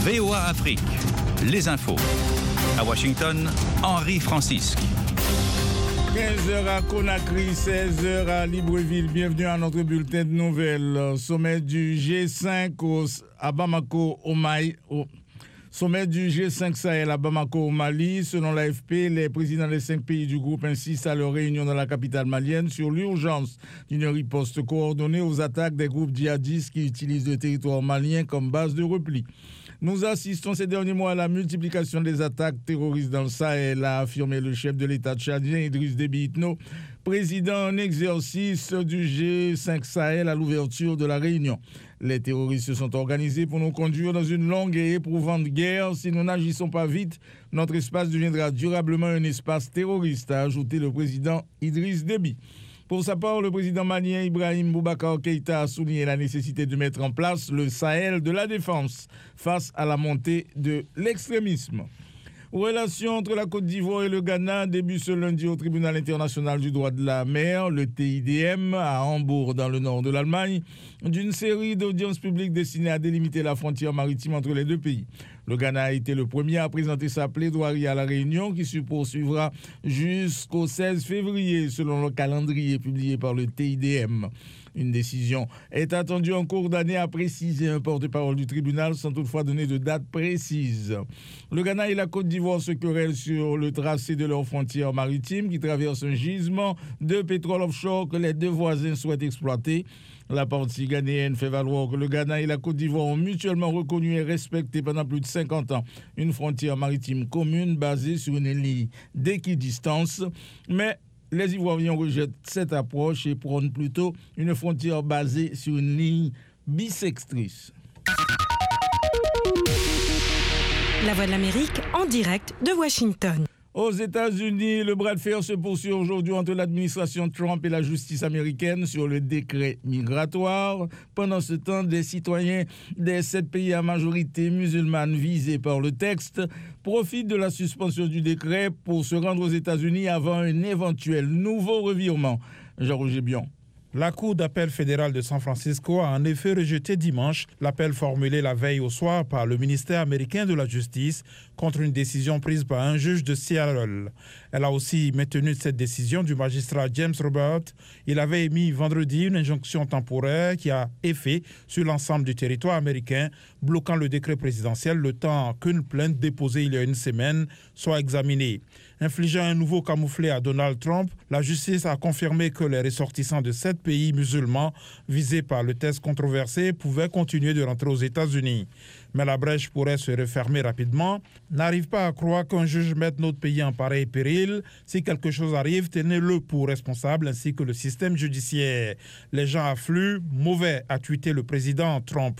VOA Afrique, les infos. À Washington, Henri Francisque. 15h à Conakry, 16h à Libreville. Bienvenue à notre bulletin de nouvelles. Sommet du G5 à Bamako, au Mali. Sommet du G5 Sahel à Bamako au Mali. Selon l'AFP, les présidents des 5 pays du groupe insistent à leur réunion dans la capitale malienne sur l'urgence d'une riposte coordonnée aux attaques des groupes djihadistes qui utilisent le territoire malien comme base de repli. Nous assistons ces derniers mois à la multiplication des attaques terroristes dans le Sahel, a affirmé le chef de l'État tchadien Idriss Déby Itno, président en exercice du G5 Sahel à l'ouverture de la réunion. Les terroristes se sont organisés pour nous conduire dans une longue et éprouvante guerre. Si nous n'agissons pas vite, notre espace deviendra durablement un espace terroriste, a ajouté le président Idriss Déby. Pour sa part, le président malien Ibrahim Boubacar Keïta a souligné la nécessité de mettre en place le Sahel de la défense face à la montée de l'extrémisme. Relations entre la Côte d'Ivoire et le Ghana débutent ce lundi au Tribunal international du droit de la mer, le TIDM, à Hambourg, dans le nord de l'Allemagne, d'une série d'audiences publiques destinées à délimiter la frontière maritime entre les deux pays. Le Ghana a été le premier à présenter sa plaidoirie à la réunion qui se poursuivra jusqu'au 16 février selon le calendrier publié par le TIDM. Une décision est attendue en cours d'année, a précisé un porte-parole du tribunal sans toutefois donner de date précise. Le Ghana et la Côte d'Ivoire se querellent sur le tracé de leur frontière maritime qui traverse un gisement de pétrole offshore que les deux voisins souhaitent exploiter. La partie ghanéenne fait valoir que le Ghana et la Côte d'Ivoire ont mutuellement reconnu et respecté pendant plus de 50 ans une frontière maritime commune basée sur une ligne d'équidistance. Mais les Ivoiriens rejettent cette approche et prônent plutôt une frontière basée sur une ligne bissectrice. La Voix de l'Amérique en direct de Washington. Aux États-Unis, le bras de fer se poursuit aujourd'hui entre l'administration Trump et la justice américaine sur le décret migratoire. Pendant ce temps, des citoyens des 7 pays à majorité musulmane visés par le texte profitent de la suspension du décret pour se rendre aux États-Unis avant un éventuel nouveau revirement. Jean-Roger Bion. La Cour d'appel fédérale de San Francisco a en effet rejeté dimanche l'appel formulé la veille au soir par le ministère américain de la Justice contre une décision prise par un juge de Seattle. Elle a aussi maintenu cette décision du magistrat James Robert. Il avait émis vendredi une injonction temporaire qui a effet sur l'ensemble du territoire américain, bloquant le décret présidentiel le temps qu'une plainte déposée il y a une semaine soit examinée. Infligeant un nouveau camouflet à Donald Trump, la justice a confirmé que les ressortissants de 7 pays musulmans visés par le test controversé pouvaient continuer de rentrer aux États-Unis. Mais la brèche pourrait se refermer rapidement. N'arrive pas à croire qu'un juge mette notre pays en pareil péril. Si quelque chose arrive, tenez-le pour responsable ainsi que le système judiciaire. Les gens affluent, mauvais, a tweeté le président Trump.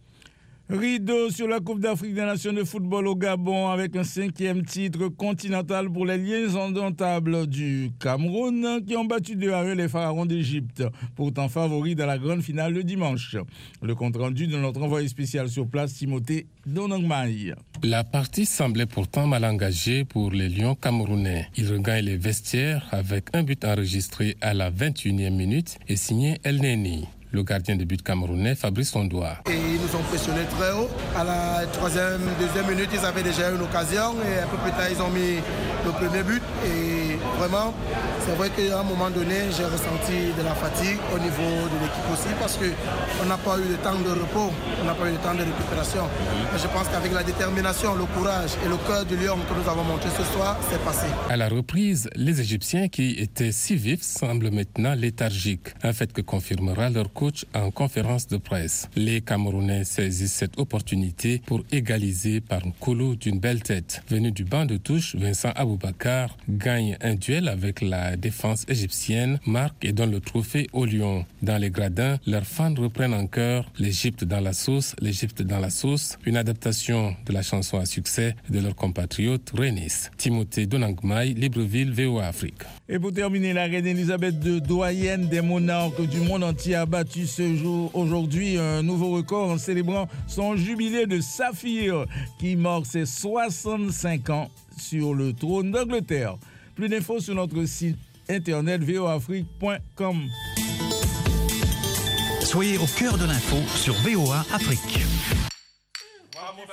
Rideau sur la Coupe d'Afrique des Nations de football au Gabon avec un 5e titre continental pour les lions indomptables du Cameroun qui ont battu 2-1 les pharaons d'Égypte, pourtant favoris dans la grande finale le dimanche. Le compte-rendu de notre envoyé spécial sur place, Timothée Donangmaï. La partie semblait pourtant mal engagée pour les lions camerounais. Ils regagnent les vestiaires avec un but enregistré à la 21e minute et signé El Neni. Le gardien de but camerounais, Fabrice Ondoa. Et ils nous ont pressionné très haut. À la 3e, 2e minute, ils avaient déjà une occasion et un peu plus tard, ils ont mis le premier but. Et vraiment, c'est vrai qu'à un moment donné, j'ai ressenti de la fatigue au niveau de l'équipe aussi parce qu'on n'a pas eu de temps de repos, on n'a pas eu de temps de récupération. Mais je pense qu'avec la détermination, le courage et le cœur du lion que nous avons montré ce soir, c'est passé. À la reprise, les Égyptiens qui étaient si vifs semblent maintenant léthargiques, un fait que confirmera leur coach en conférence de presse. Les Camerounais saisissent cette opportunité pour égaliser par un colo d'une belle tête. Venu du banc de touche, Vincent Aboubakar gagne un duel avec la défense égyptienne, marque et donne le trophée aux Lions. Dans les gradins, leurs fans reprennent en chœur l'Égypte dans la sauce, l'Égypte dans la sauce, une adaptation de la chanson à succès de leur compatriote Renis. Timothée Donangmaï, Libreville, VOA Afrique. Et pour terminer, la reine Elisabeth II, doyenne des monarques du monde entier, a battu ce jour aujourd'hui un nouveau record en célébrant son jubilé de saphir qui marque ses 65 ans sur le trône d'Angleterre. Plus d'infos sur notre site internet voaafrique.com. Soyez au cœur de l'info sur VOA Afrique.